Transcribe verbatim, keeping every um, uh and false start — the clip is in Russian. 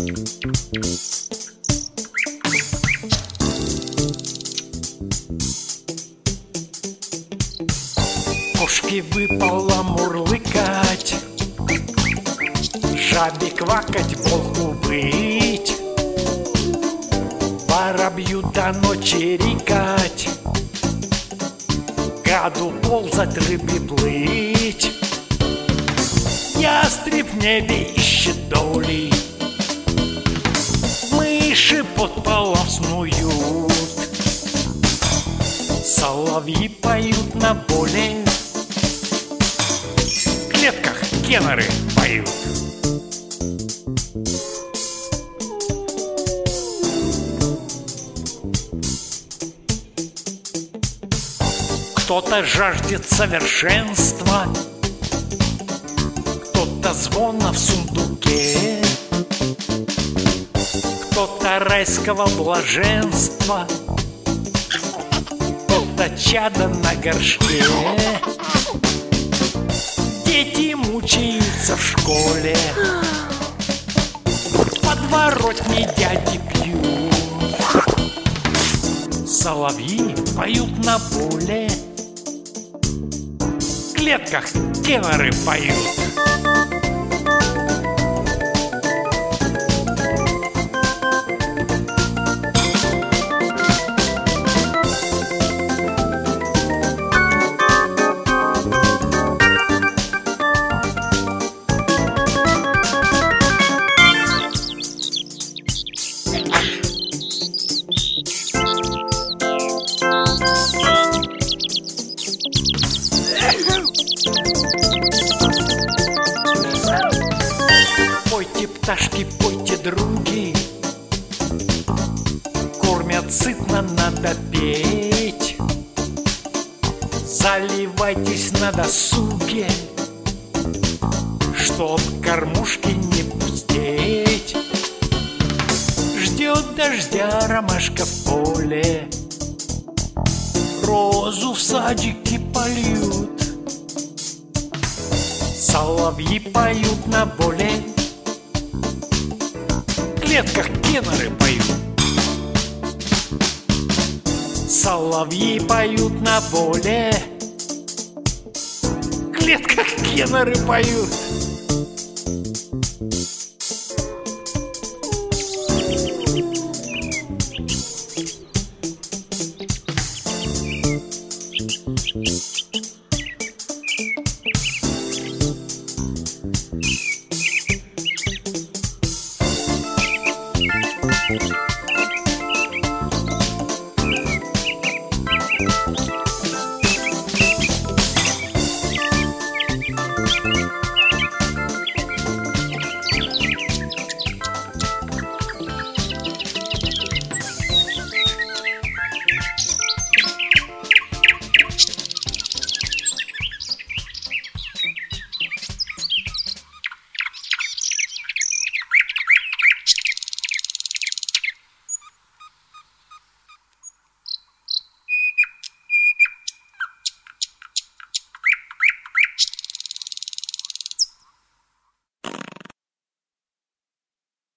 Кошке выпало мурлыкать, жабе квакать, волку выть, воробью до ночи рекать, гаду ползать, рыбе плыть. Ястреб в небе ищет доли, мыши под полом снуют, соловьи поют на воле, в клетках теноры поют. Кто-то жаждет совершенства, кто-то звона в сундуке, кто-то райского блаженства, кто-то чада на горшке. Дети мучаются в школе, в подворотне дяди пьют, соловьи поют на поле, в клетках теноры поют. Пойте, пташки, пойте, други, кормят сытно, надо петь. Заливайтесь на досуге, чтоб кормушки не пустеть. Ждет дождя ромашка в поле, розу в садике польют, соловьи поют на воле, в клетках теноры поют. Соловьи поют на воле, в клетках теноры поют.